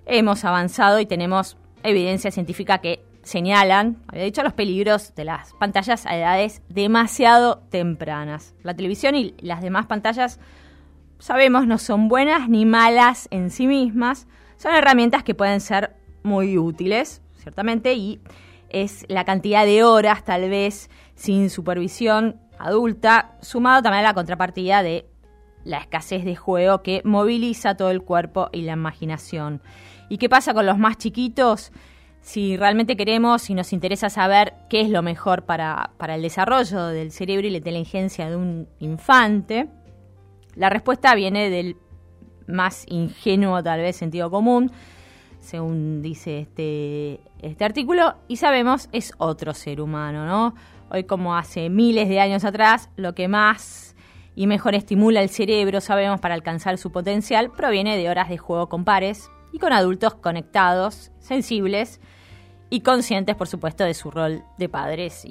hemos avanzado y tenemos evidencia científica que señalan, había dicho, los peligros de las pantallas a edades demasiado tempranas. La televisión y las demás pantallas, sabemos, no son buenas ni malas en sí mismas, son herramientas que pueden ser muy útiles, ciertamente, y es la cantidad de horas, tal vez, sin supervisión adulta, sumado también a la contrapartida de la escasez de juego que moviliza todo el cuerpo y la imaginación. ¿Y qué pasa con los más chiquitos? Si realmente queremos y nos interesa saber qué es lo mejor para el desarrollo del cerebro y la inteligencia de un infante, la respuesta viene del más ingenuo, tal vez, sentido común, según dice este artículo, y sabemos es otro ser humano, ¿no? Hoy, como hace miles de años atrás, lo que más y mejor estimula el cerebro, sabemos, para alcanzar su potencial, proviene de horas de juego con pares y con adultos conectados, sensibles y conscientes, por supuesto, de su rol de padres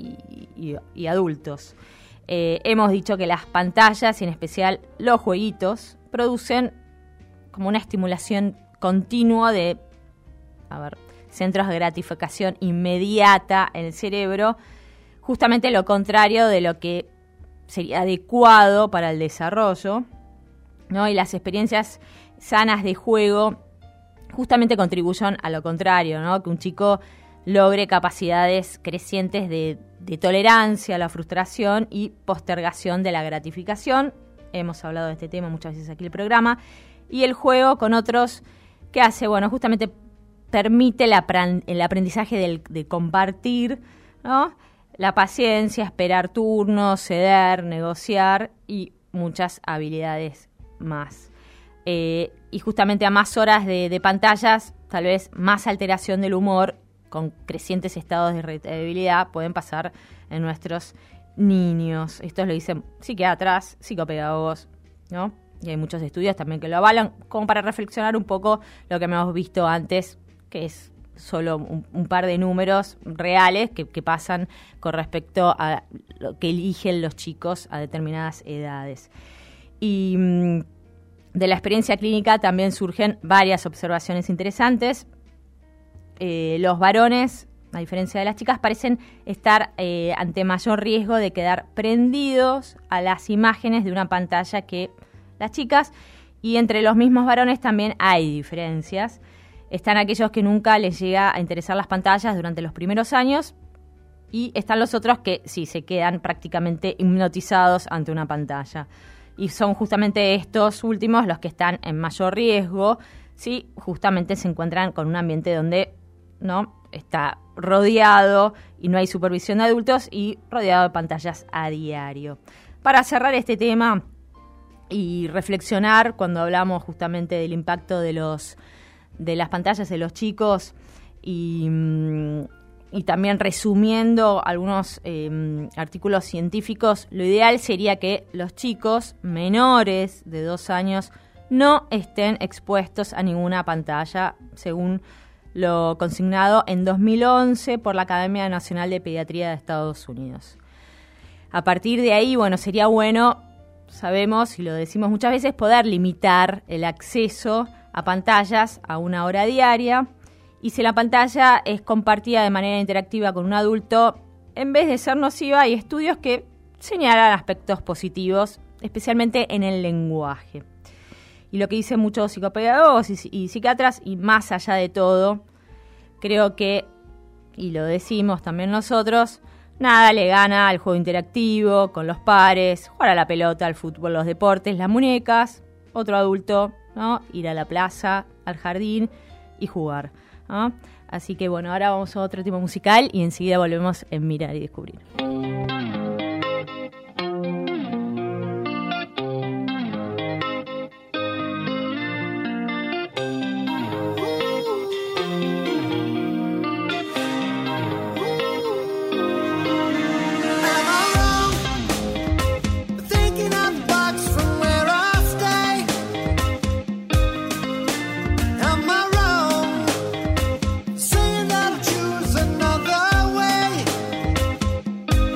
y adultos. Hemos dicho que las pantallas, y en especial los jueguitos, producen como una estimulación continua de centros de gratificación inmediata en el cerebro, justamente lo contrario de lo que sería adecuado para el desarrollo, ¿no? Y las experiencias sanas de juego justamente contribuyen a lo contrario, ¿no? Que un chico logre capacidades crecientes de tolerancia a la frustración y postergación de la gratificación. Hemos hablado de este tema muchas veces aquí en el programa. Y el juego con otros, ¿qué hace? Bueno, justamente permite el aprendizaje de compartir, ¿no? La paciencia, esperar turnos, ceder, negociar y muchas habilidades más. Y justamente a más horas de pantallas, tal vez más alteración del humor con crecientes estados de irritabilidad pueden pasar en nuestros niños. Esto lo dicen psiquiatras, psicopedagogos, ¿no? Y hay muchos estudios también que lo avalan, como para reflexionar un poco lo que hemos visto antes, que es solo un par de números reales que pasan con respecto a lo que eligen los chicos a determinadas edades. Y de la experiencia clínica también surgen varias observaciones interesantes. Los varones, a diferencia de las chicas, parecen estar ante mayor riesgo de quedar prendidos a las imágenes de una pantalla que las chicas, y entre los mismos varones también hay diferencias. Están aquellos que nunca les llega a interesar las pantallas durante los primeros años, y están los otros que sí se quedan prácticamente hipnotizados ante una pantalla. Y son justamente estos últimos los que están en mayor riesgo si justamente se encuentran con un ambiente donde no está rodeado y no hay supervisión de adultos y rodeado de pantallas a diario. Para cerrar este tema y reflexionar cuando hablamos justamente del impacto de las pantallas en los chicos y también resumiendo algunos artículos científicos, lo ideal sería que los chicos menores de 2 años no estén expuestos a ninguna pantalla, según lo consignado en 2011 por la Academia Nacional de Pediatría de Estados Unidos. A partir de ahí, bueno, sería bueno, sabemos y lo decimos muchas veces, poder limitar el acceso a pantallas a 1 hora diaria, y si la pantalla es compartida de manera interactiva con un adulto, en vez de ser nociva, hay estudios que señalan aspectos positivos, especialmente en el lenguaje. Y lo que dicen muchos psicopedagogos y psiquiatras, y más allá de todo, creo que, y lo decimos también nosotros, nada le gana al juego interactivo, con los pares, jugar a la pelota, al fútbol, los deportes, las muñecas, otro adulto, ¿no? Ir a la plaza, al jardín y jugar, ¿no? Así que bueno, ahora vamos a otro tema musical y enseguida volvemos en Mirar y Descubrir. Saying I'll choose another way.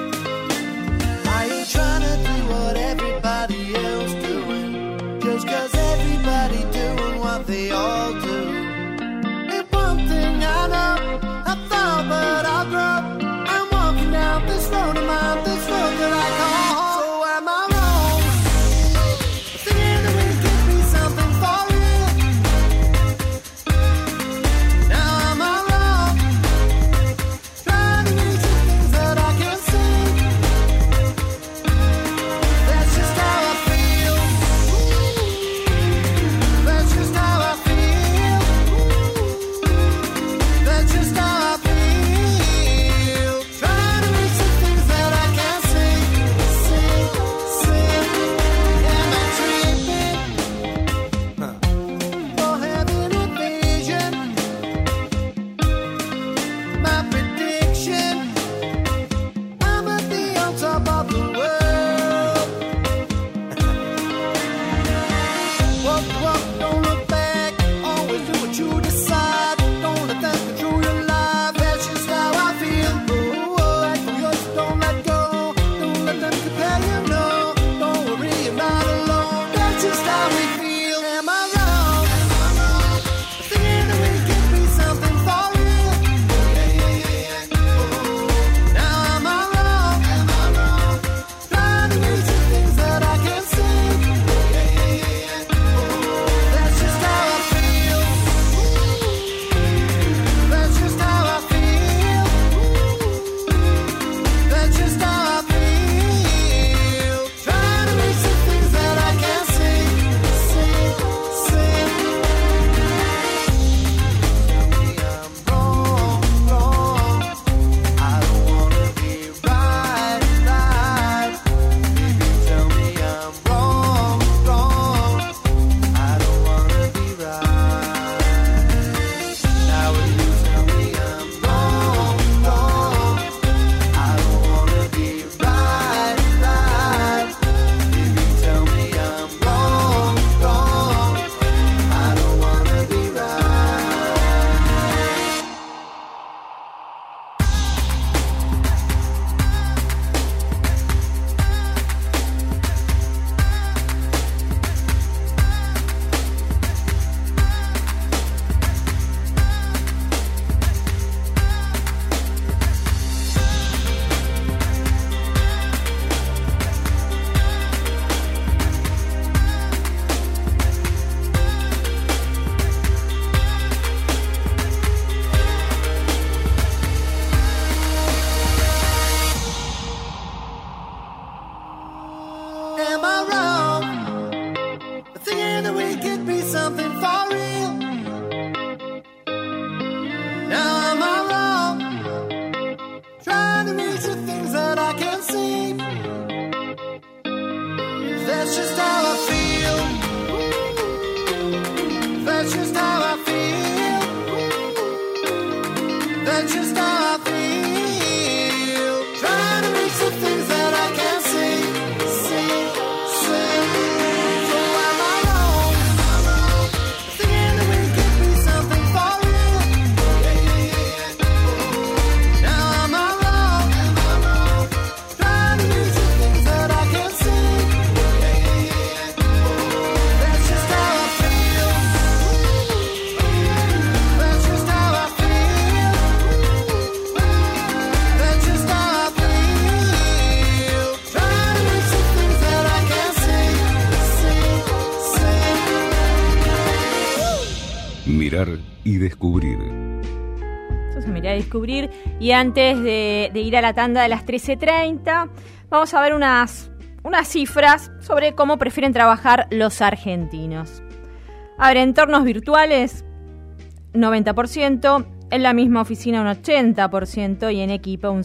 Mirar y descubrir. Entonces, mirar y descubrir. Y antes de ir a la tanda de las 13:30, vamos a ver unas cifras sobre cómo prefieren trabajar los argentinos. A ver, entornos virtuales, 90%, en la misma oficina un 80% y en equipo un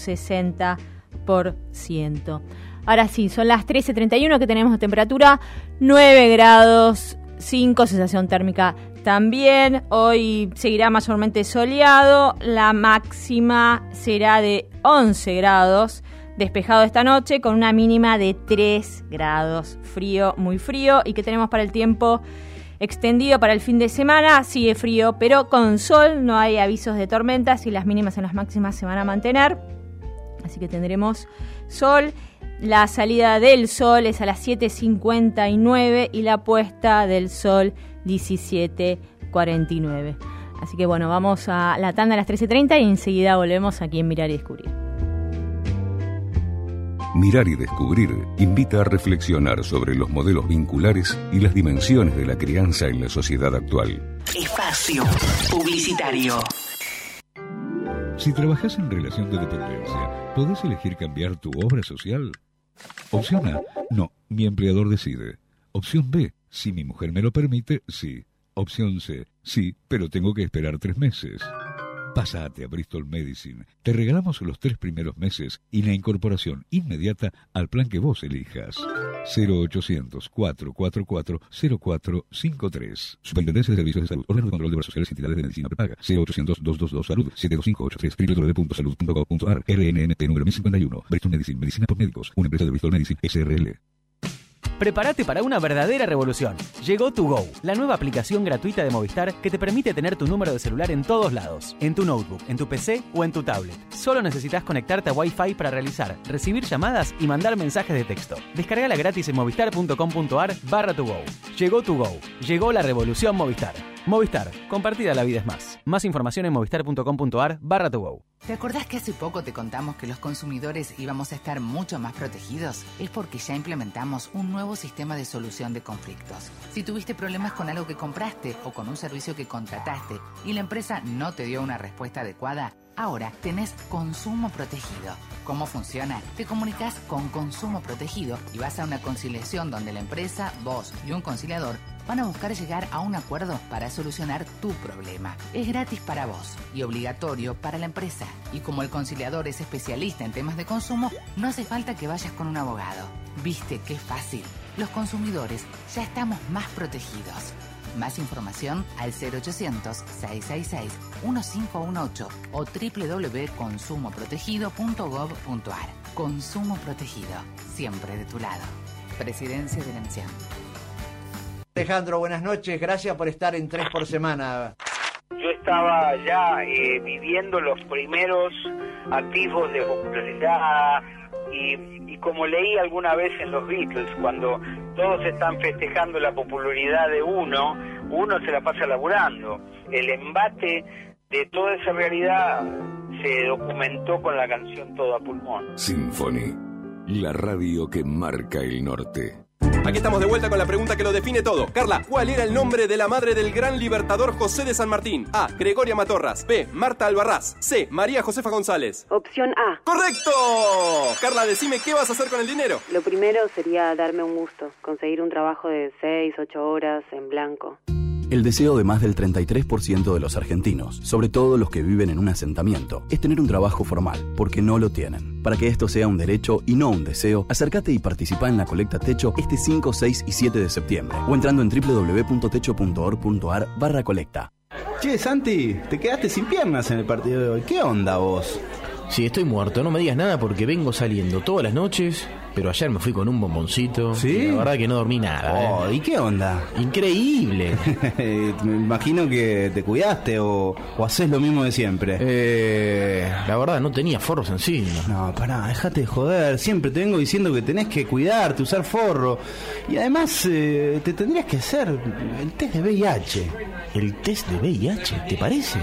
60%. Ahora sí, son las 13:31 que tenemos de temperatura, 9 grados 5, sensación térmica también. Hoy seguirá mayormente soleado, la máxima será de 11 grados, despejado esta noche con una mínima de 3 grados, frío, muy frío. ¿Y qué tenemos para el tiempo extendido para el fin de semana? Sigue frío, pero con sol, no hay avisos de tormentas y las mínimas en las máximas se van a mantener, así que tendremos sol. La salida del sol es a las 7:59 y la puesta del sol 17:49. Así que bueno, vamos a la tanda a las 13:30 y enseguida volvemos aquí en Mirar y Descubrir. Mirar y Descubrir invita a reflexionar sobre los modelos vinculares y las dimensiones de la crianza en la sociedad actual. Espacio publicitario. Si trabajas en relación de dependencia, ¿podés elegir cambiar tu obra social? Opción A, no, mi empleador decide. Opción B, si mi mujer me lo permite, sí. Opción C, sí, pero tengo que esperar 3 meses. Pásate a Bristol Medicine. Te regalamos los 3 primeros meses y la incorporación inmediata al plan que vos elijas. 0800-444-0453. Superintendencia de Servicios de Salud. Órgano de Control de Obras Sociales y Entidades de Medicina Prepaga. 0800-222-SALUD. 72583. www.salud.gov.ar. RNMP número 1051. Bristol Medicine. Medicina por médicos. Una empresa de Bristol Medicine SRL. Prepárate para una verdadera revolución. Llegó Tu Go, la nueva aplicación gratuita de Movistar que te permite tener tu número de celular en todos lados, en tu notebook, en tu PC o en tu tablet. Solo necesitas conectarte a Wi-Fi para realizar, recibir llamadas y mandar mensajes de texto. Descargala gratis en movistar.com.ar/TuGo. Llegó Tu Go. Llegó la revolución Movistar. Movistar, compartida la vida es más. Más información en movistar.com.ar/TuGo. ¿Te acordás que hace poco te contamos que los consumidores íbamos a estar mucho más protegidos? Es porque ya implementamos un nuevo sistema de solución de conflictos. Si tuviste problemas con algo que compraste o con un servicio que contrataste y la empresa no te dio una respuesta adecuada, ahora tenés Consumo Protegido. ¿Cómo funciona? Te comunicas con Consumo Protegido y vas a una conciliación donde la empresa, vos y un conciliador van a buscar llegar a un acuerdo para solucionar tu problema. Es gratis para vos y obligatorio para la empresa. Y como el conciliador es especialista en temas de consumo, no hace falta que vayas con un abogado. ¿Viste qué fácil? Los consumidores ya estamos más protegidos. Más información al 0800-666-1518 o www.consumoprotegido.gov.ar. Consumo Protegido, siempre de tu lado. Presidencia de la Nación. Alejandro, buenas noches, gracias por estar en 3 por Semana. Yo estaba ya viviendo los primeros atisbos de popularidad y como leí alguna vez en los Beatles, cuando todos están festejando la popularidad de uno se la pasa laburando. El embate de toda esa realidad se documentó con la canción Todo a Pulmón. Symphony, la radio que marca el norte. Aquí estamos de vuelta con la pregunta que lo define todo. Carla, ¿cuál era el nombre de la madre del gran libertador José de San Martín? A. Gregoria Matorras. B. Marta Albarrás. C. María Josefa González. Opción A. ¡Correcto! Carla, decime, ¿qué vas a hacer con el dinero? Lo primero sería darme un gusto, conseguir un trabajo de 6-8 horas en blanco. El deseo de más del 33% de los argentinos, sobre todo los que viven en un asentamiento, es tener un trabajo formal, porque no lo tienen. Para que esto sea un derecho y no un deseo, acércate y participa en la colecta Techo este 5, 6 y 7 de septiembre, o entrando en www.techo.org.ar/colecta. Che, Santi, te quedaste sin piernas en el partido de hoy. ¿Qué onda vos? Sí, estoy muerto, no me digas nada porque vengo saliendo todas las noches, pero ayer me fui con un bomboncito. ¿Sí? Y la verdad que no dormí nada. ¿Y qué onda? Increíble. Me imagino que te cuidaste o haces lo mismo de siempre. La verdad, no tenía forros encima. No, pará, déjate de joder. Siempre te vengo diciendo que tenés que cuidarte, usar forro. Y además, te tendrías que hacer el test de VIH. ¿El test de VIH? ¿Te parece?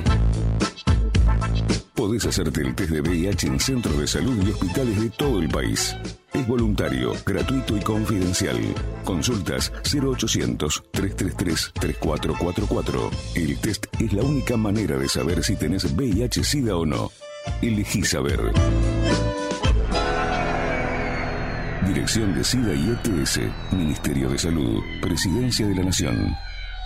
Podés hacerte el test de VIH en centros de salud y hospitales de todo el país. Es voluntario, gratuito y confidencial. Consultas 0800-333-3444. El test es la única manera de saber si tenés VIH-Sida o no. Elegí saber. Dirección de SIDA y ETS. Ministerio de Salud. Presidencia de la Nación.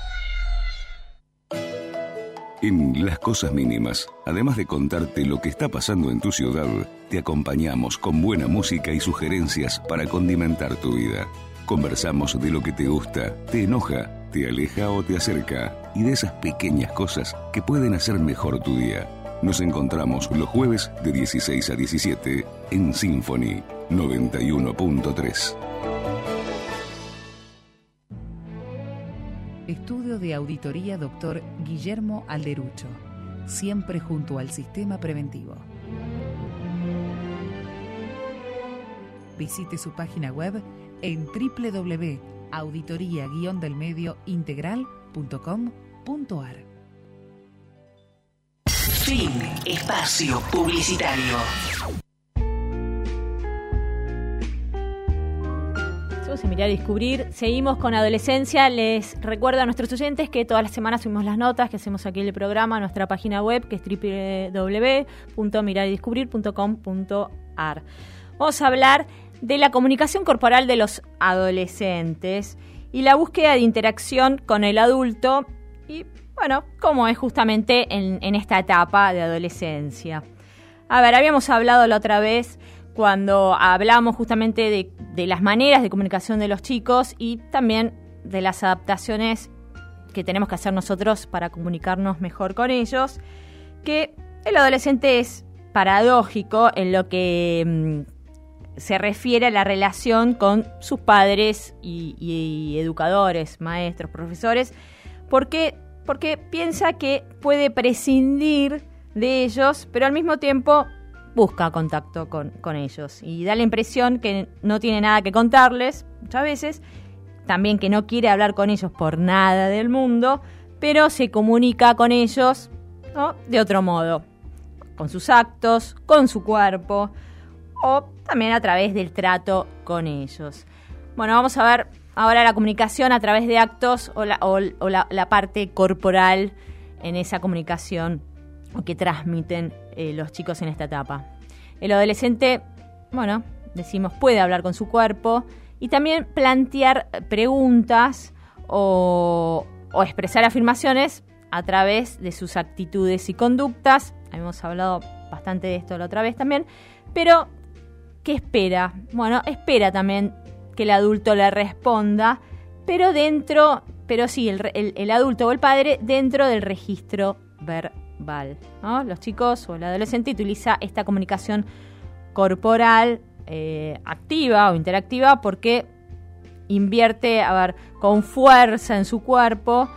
En Las Cosas Mínimas, además de contarte lo que está pasando en tu ciudad, te acompañamos con buena música y sugerencias para condimentar tu vida. Conversamos de lo que te gusta, te enoja, te aleja o te acerca, y de esas pequeñas cosas que pueden hacer mejor tu día. Nos encontramos los jueves de 16 a 17 en Symphony 91.3. Estudio de Auditoría Dr. Guillermo Alderucho, siempre junto al sistema preventivo. Visite su página web en www.auditoria-delmediointegral.com.ar. Fin. Espacio publicitario. En Mirar y Descubrir, seguimos con adolescencia. Les recuerdo a nuestros oyentes que todas las semanas subimos las notas que hacemos aquí en el programa a nuestra página web, que es www.miraridescubrir.com.ar. Vamos a hablar de la comunicación corporal de los adolescentes y la búsqueda de interacción con el adulto y, bueno, cómo es justamente en esta etapa de adolescencia. A ver, habíamos hablado la otra vez cuando hablamos justamente de las maneras de comunicación de los chicos y también de las adaptaciones que tenemos que hacer nosotros para comunicarnos mejor con ellos, que el adolescente es paradójico en lo que se refiere a la relación con sus padres y educadores, maestros, profesores, porque piensa que puede prescindir de ellos, pero al mismo tiempo busca contacto con ellos y da la impresión que no tiene nada que contarles, muchas veces, también que no quiere hablar con ellos por nada del mundo, pero se comunica con ellos, ¿no?, de otro modo, con sus actos, con su cuerpo o también a través del trato con ellos. Bueno, vamos a ver ahora la comunicación a través de actos o la parte corporal en esa comunicación que transmiten los chicos en esta etapa. El adolescente, bueno, decimos, puede hablar con su cuerpo y también plantear preguntas o expresar afirmaciones a través de sus actitudes y conductas. Habíamos hablado bastante de esto la otra vez también, pero ¿qué espera? Bueno, espera también que el adulto le responda, pero sí, el adulto o el padre dentro del registro verbal, ¿no? Los chicos o el adolescente utiliza esta comunicación corporal activa o interactiva porque invierte, con fuerza en su cuerpo,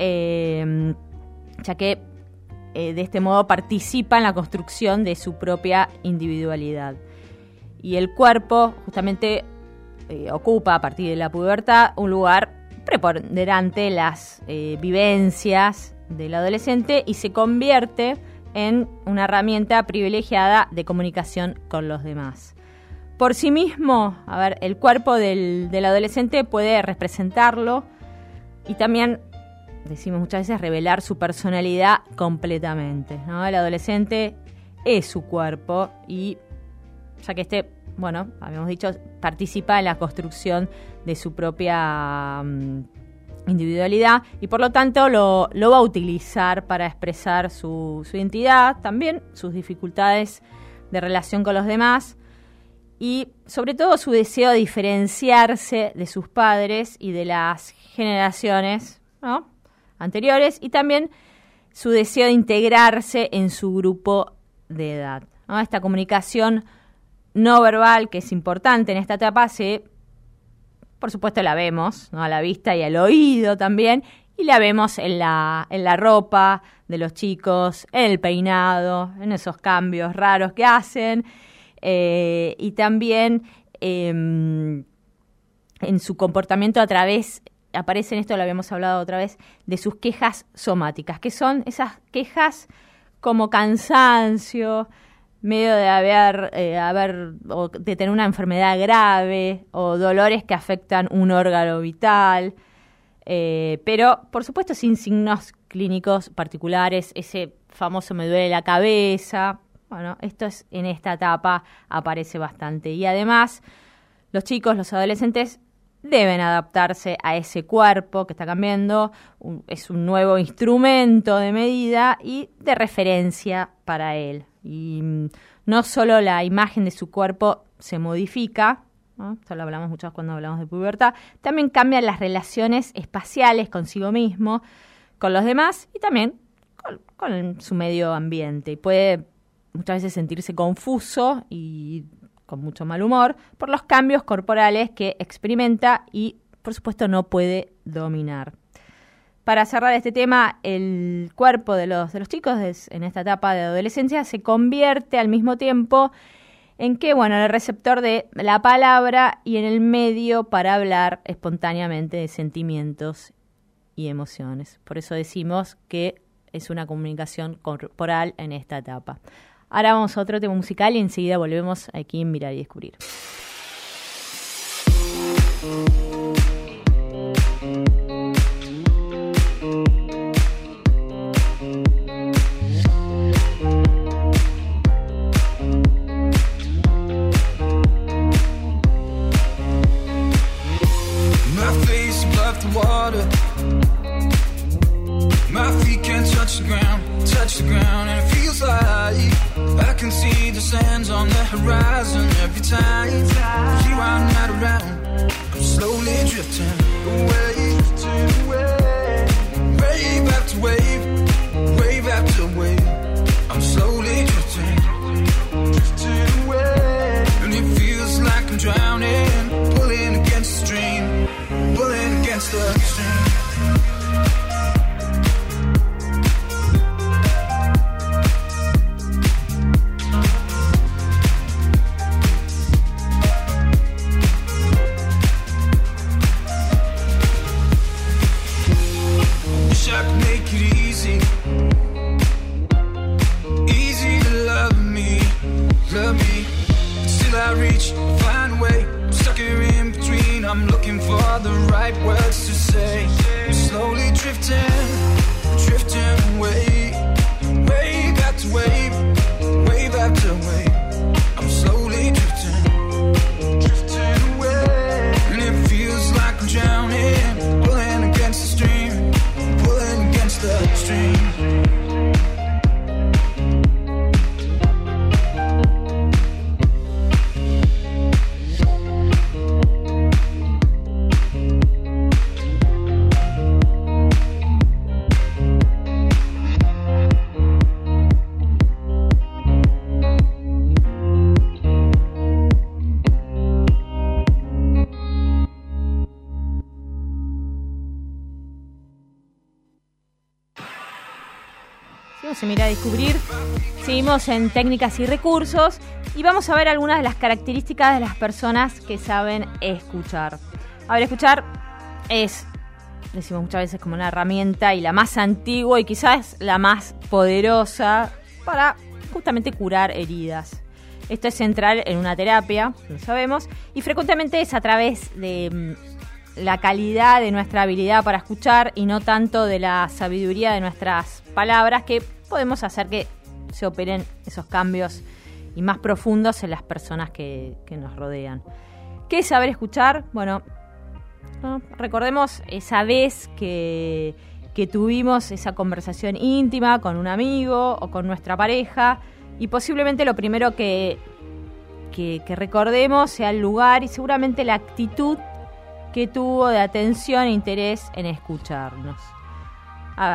ya que de este modo participa en la construcción de su propia individualidad. Y el cuerpo justamente ocupa a partir de la pubertad un lugar preponderante en las vivencias del adolescente y se convierte en una herramienta privilegiada de comunicación con los demás. Por sí mismo, el cuerpo del adolescente puede representarlo y también, decimos muchas veces, revelar su personalidad completamente, ¿no? El adolescente es su cuerpo y ya que habíamos dicho, participa en la construcción de su propia individualidad y por lo tanto lo va a utilizar para expresar su identidad, también sus dificultades de relación con los demás y sobre todo su deseo de diferenciarse de sus padres y de las generaciones, ¿no?, anteriores y también su deseo de integrarse en su grupo de edad, ¿no? Esta comunicación no verbal, que es importante en esta etapa, por supuesto la vemos, ¿no? A la vista y al oído también, y la vemos en la ropa de los chicos, en el peinado, en esos cambios raros que hacen, y también en su comportamiento aparecen, esto lo habíamos hablado otra vez, de sus quejas somáticas, que son esas quejas como cansancio, medio de de tener una enfermedad grave o dolores que afectan un órgano vital, pero por supuesto sin signos clínicos particulares, ese famoso me duele la cabeza. Bueno, en esta etapa aparece bastante. Y además, los chicos, los adolescentes, deben adaptarse a ese cuerpo que está cambiando. Es un nuevo instrumento de medida y de referencia para él. Y no solo la imagen de su cuerpo se modifica, ¿no? Esto lo hablamos mucho cuando hablamos de pubertad, también cambian las relaciones espaciales consigo mismo, con los demás y también con su medio ambiente. Y puede muchas veces sentirse confuso y con mucho mal humor por los cambios corporales que experimenta y, por supuesto, no puede dominar. Para cerrar este tema, el cuerpo de los chicos en esta etapa de adolescencia se convierte al mismo tiempo en el receptor de la palabra y en el medio para hablar espontáneamente de sentimientos y emociones. Por eso decimos que es una comunicación corporal en esta etapa. Ahora vamos a otro tema musical y enseguida volvemos aquí en Mirar y Descubrir. My face above the water, my feet can't touch the ground, and it feels like I can see the sands on the horizon every time you are not around. I'm slowly drifting away, wave after wave, wave after wave. I'm slowly drifting away, and it feels like I'm drowning, pulling against the stream, pulling against the stream. I could make it easy to love me. Still I reach, find a way. I'm stuck here in between. I'm looking for the right words to say. I'm slowly drifting away, wave after wave, wave after wave. I'm slowly drifting away, and it feels like I'm drowning, pulling against the stream, pulling against the stream. Se mira a descubrir. Seguimos en técnicas y recursos y vamos a ver algunas de las características de las personas que saben escuchar. A ver, escuchar es, decimos muchas veces, como una herramienta y la más antigua y quizás la más poderosa para justamente curar heridas. Esto es central en una terapia, lo sabemos, y frecuentemente es a través de la calidad de nuestra habilidad para escuchar y no tanto de la sabiduría de nuestras palabras que podemos hacer que se operen esos cambios y más profundos en las personas que nos rodean. ¿Qué es saber escuchar? Bueno, ¿no? Recordemos esa vez que tuvimos esa conversación íntima con un amigo o con nuestra pareja y posiblemente lo primero que recordemos sea el lugar y seguramente la actitud que tuvo de atención e interés en escucharnos. A ver,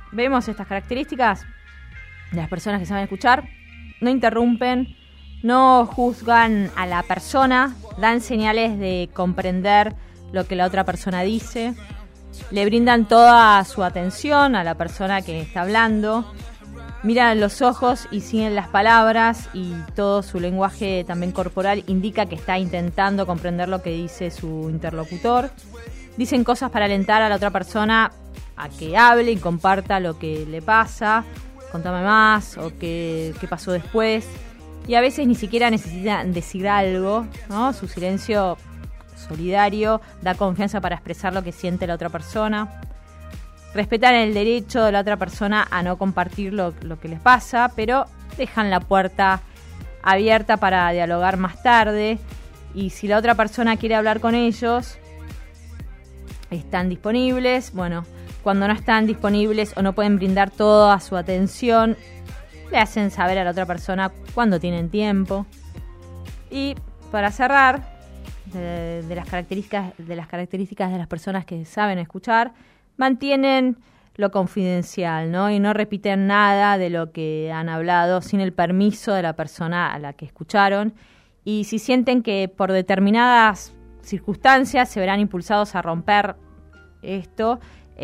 vemos estas características de las personas que saben escuchar, no interrumpen, no juzgan a la persona, dan señales de comprender lo que la otra persona dice, le brindan toda su atención a la persona que está hablando, miran los ojos y siguen las palabras, y todo su lenguaje también corporal indica que está intentando comprender lo que dice su interlocutor. Dicen cosas para alentar a la otra persona a que hable y comparta lo que le pasa, contame más o qué pasó después. Y a veces ni siquiera necesitan decir algo, ¿no? Su silencio solidario da confianza para expresar lo que siente la otra persona. Respetan el derecho de la otra persona a no compartir lo que les pasa, pero dejan la puerta abierta para dialogar más tarde. Y si la otra persona quiere hablar con ellos, están disponibles. Bueno, cuando no están disponibles o no pueden brindar toda su atención, le hacen saber a la otra persona cuando tienen tiempo. Y para cerrar, de las características de las personas que saben escuchar, mantienen lo confidencial, ¿no? Y no repiten nada de lo que han hablado sin el permiso de la persona a la que escucharon. Y si sienten que por determinadas circunstancias se verán impulsados a romper esto,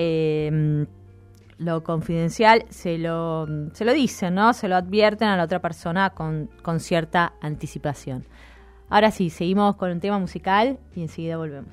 lo confidencial se lo dicen, ¿no? Se lo advierten a la otra persona con cierta anticipación. Ahora sí, seguimos con un tema musical y enseguida volvemos.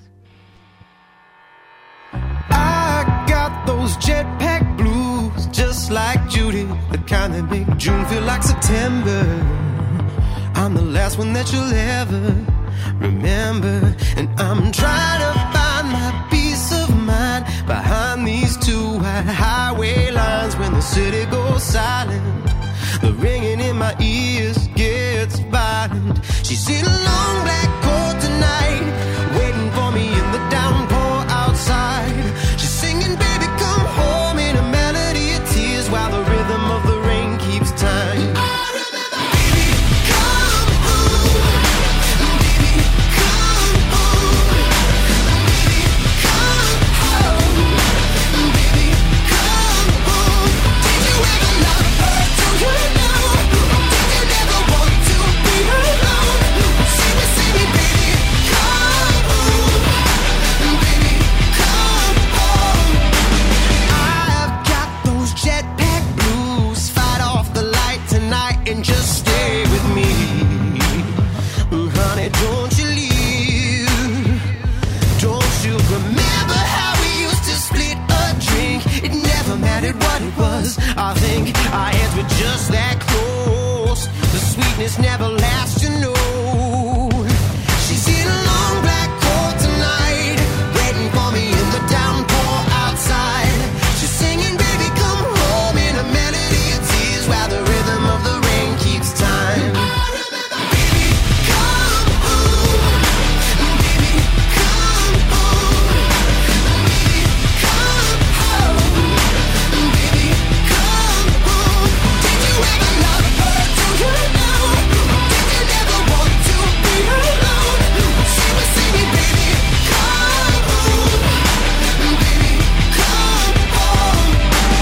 I got those jetpack blues, just like Judy, the kind that make June feel like September. I'm the last one that you'll ever remember, and I'm trying to find my peace of mind behind these two wide highway lines. When the city goes silent, the ringing in my ears gets violent. She's in a long black coat tonight, waiting for me in the downpour outside. She's singing, baby, come home, in a melody of tears, while the rhythm of the rain keeps time. And just stay with me, honey, don't you leave. Don't you remember how we used to split a drink? It never mattered what it was. I think our hands were just that close. The sweetness never lasts, you know. She's in a long black coat tonight, waiting for me in the downpour outside. She's singing, baby, come home, in a melody of tears, while the rhythm of the keeps time. Baby, come home. Baby, come home. Baby, come home. Baby, come home. Did you ever love her? Do you know? Did you never want to be alone? She was singing, baby, come home. Baby, come home.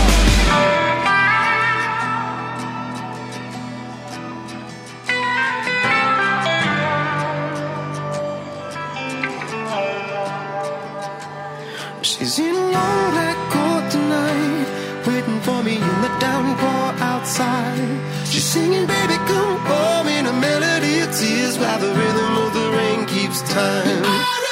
She's in a long black coat tonight, waiting for me in the downpour outside. She's singing, baby, come home, in a melody of tears, while the rhythm of the rain keeps time.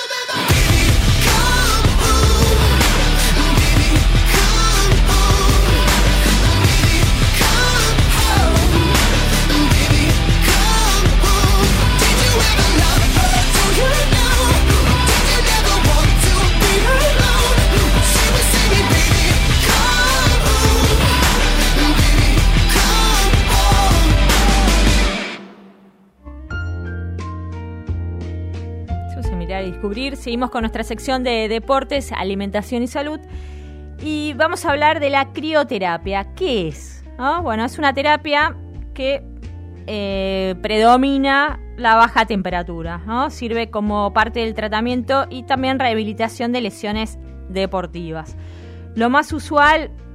Y descubrir. Seguimos con nuestra sección de deportes, alimentación y salud, y vamos a hablar de la crioterapia. ¿Qué es? ¿No? Bueno, es una terapia que predomina la baja temperatura, ¿no? Sirve como parte del tratamiento y también rehabilitación de lesiones deportivas. Lo más usual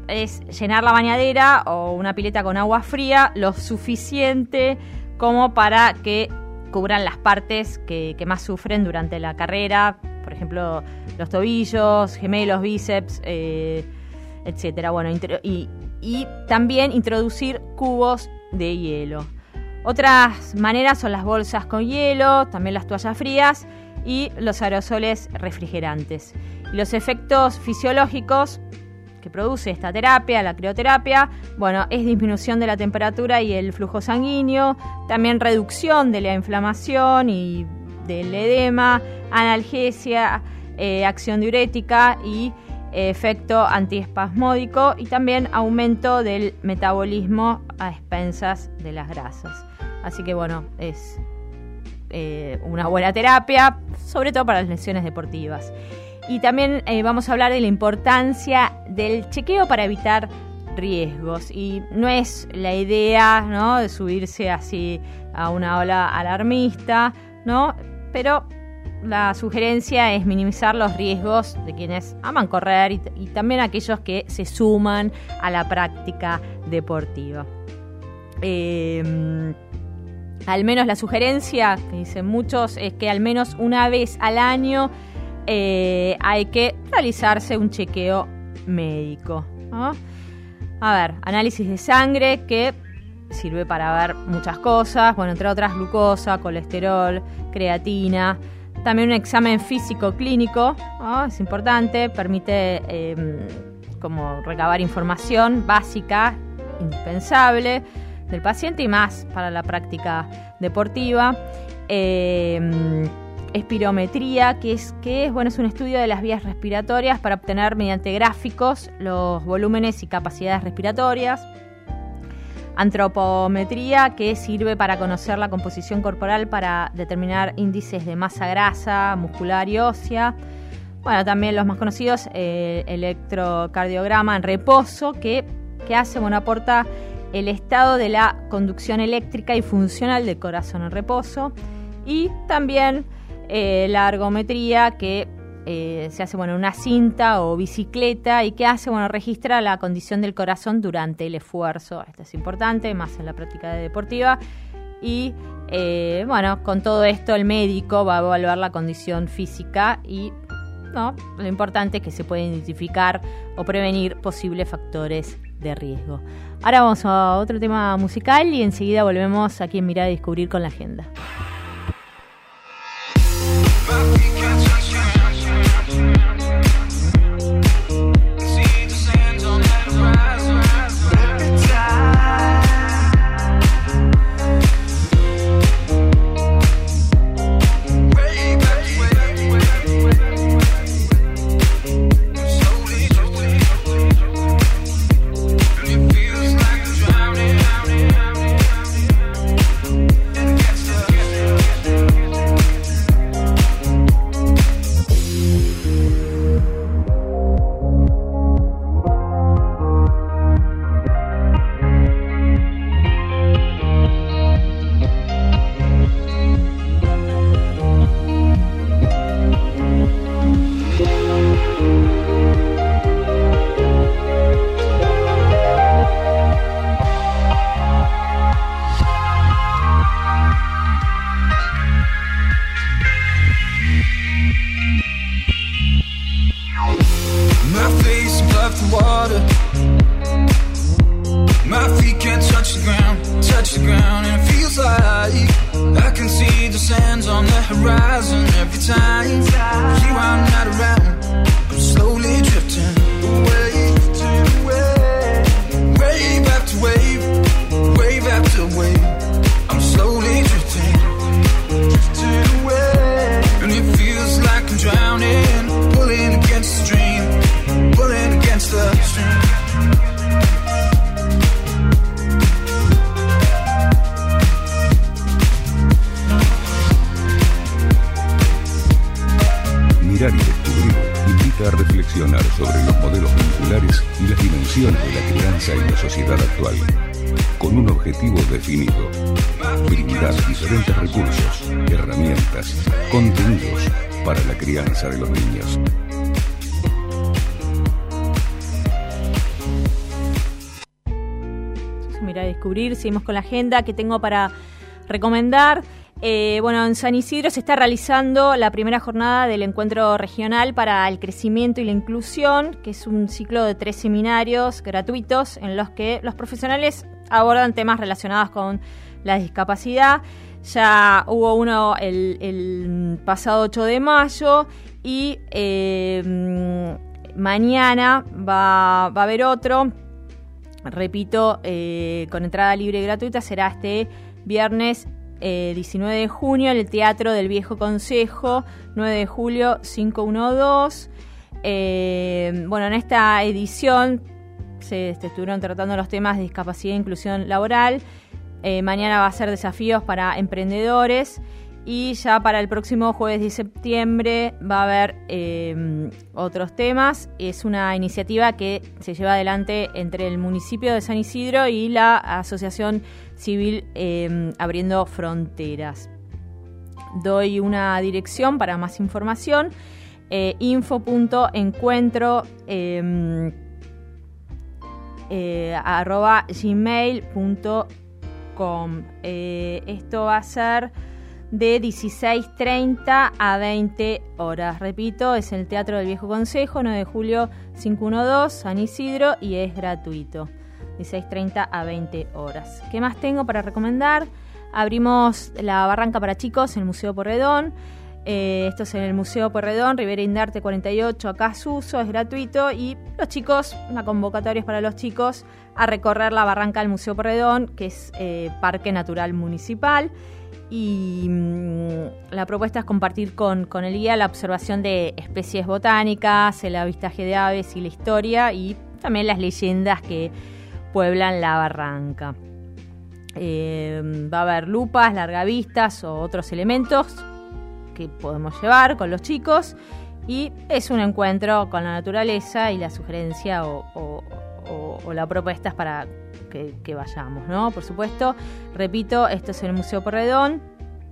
es llenar la bañadera o una pileta con agua fría lo suficiente como para que cubran las partes que más sufren durante la carrera, por ejemplo, los tobillos, gemelos, bíceps, etcétera. Bueno, y también introducir cubos de hielo. Otras maneras son las bolsas con hielo, también las toallas frías y los aerosoles refrigerantes. Y los efectos fisiológicos que produce esta terapia, la crioterapia, bueno, es disminución de la temperatura y el flujo sanguíneo, también reducción de la inflamación y del edema, analgesia, acción diurética y efecto antiespasmódico y también aumento del metabolismo a expensas de las grasas. Así que bueno, es una buena terapia, sobre todo para las lesiones deportivas. Y también vamos a hablar de la importancia del chequeo para evitar riesgos. Y no es la idea, ¿no?, de subirse así a una ola alarmista, ¿no? Pero la sugerencia es minimizar los riesgos de quienes aman correr y también aquellos que se suman a la práctica deportiva. Al menos la sugerencia, que dicen muchos, es que al menos una vez al año hay que realizarse un chequeo médico, ¿no? A ver, análisis de sangre que sirve para ver muchas cosas, bueno, entre otras glucosa, colesterol, creatina. También un examen físico clínico, ¿no? Es importante, permite como recabar información básica, indispensable del paciente y más para la práctica deportiva. Espirometría, que es bueno, es un estudio de las vías respiratorias para obtener mediante gráficos los volúmenes y capacidades respiratorias. Antropometría, que sirve para conocer la composición corporal para determinar índices de masa grasa, muscular y ósea. Bueno, también los más conocidos, electrocardiograma en reposo, que hace, bueno, aporta el estado de la conducción eléctrica y funcional del corazón en reposo. Y también la ergometría, que se hace, bueno, una cinta o bicicleta y que hace, bueno, registra la condición del corazón durante el esfuerzo. Esto es importante, más en la práctica deportiva. Y bueno, con todo esto el médico va a evaluar la condición física y no, lo importante es que se pueden identificar o prevenir posibles factores de riesgo. Ahora vamos a otro tema musical y enseguida volvemos aquí en Mirar y Descubrir con la agenda. déjame ir a descubrir, seguimos con la agenda que tengo para recomendar. Bueno, en San Isidro se está realizando la primera jornada del Encuentro Regional para el Crecimiento y la Inclusión, que es un ciclo de 3 seminarios gratuitos en los que los profesionales abordan temas relacionados con la discapacidad. Ya hubo uno el pasado 8 de mayo y mañana va a haber otro. Repito, con entrada libre y gratuita, será este viernes 19 de junio en el Teatro del Viejo Consejo, 9 de julio 512. Bueno, en esta edición se estuvieron tratando los temas de discapacidad e inclusión laboral. Mañana va a ser desafíos para emprendedores y ya para el próximo jueves de septiembre va a haber otros temas. Es una iniciativa que se lleva adelante entre el municipio de San Isidro y la Asociación Civil Abriendo Fronteras. Doy una dirección para más información, info.encuentro @gmail.com. Esto va a ser de 16:30 a 20 horas. Repito, es el Teatro del Viejo Consejo, 9 de julio 512, San Isidro, y es gratuito. 16:30 a 20 horas. ¿Qué más tengo para recomendar? Abrimos la barranca para chicos en el Museo Porredón. Esto es en el Museo Porredón, Rivera Indarte 48, acá Suso, es gratuito. Y los chicos, una convocatoria es para los chicos a recorrer la barranca del Museo Porredón, que es Parque Natural Municipal. Y la propuesta es compartir con el guía la observación de especies botánicas, el avistaje de aves y la historia, y también las leyendas que pueblan la barranca. Va a haber lupas, largavistas o otros elementos que podemos llevar con los chicos, y es un encuentro con la naturaleza, y la sugerencia o la propuesta es para que vayamos, ¿no? Por supuesto, repito, esto es en el Museo Porredón,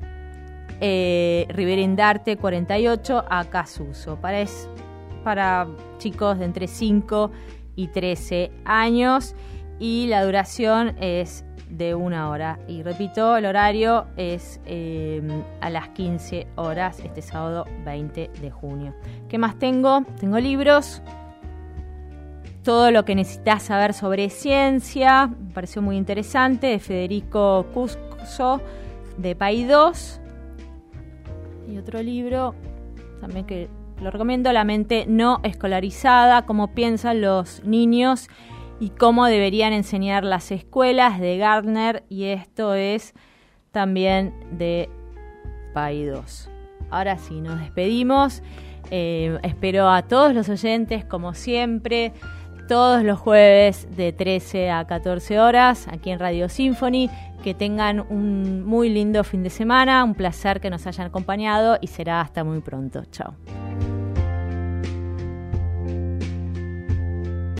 Rivera Indarte 48, acá Suso. Para chicos de entre 5 y 13 años, y la duración es de 1 hora. Y repito, el horario es a las 15 horas, este sábado 20 de junio. ¿Qué más tengo? Tengo libros. Todo lo que necesitas saber sobre ciencia, me pareció muy interesante, de Federico Cusco, de Paidós. Y otro libro también que lo recomiendo, La mente no escolarizada, cómo piensan los niños y cómo deberían enseñar las escuelas, de Gardner, y esto es también de Paidós. Ahora sí, nos despedimos. Espero a todos los oyentes, como siempre, todos los jueves de 13 a 14 horas, aquí en Radio Symphony. Que tengan un muy lindo fin de semana, un placer que nos hayan acompañado y será hasta muy pronto. Chao.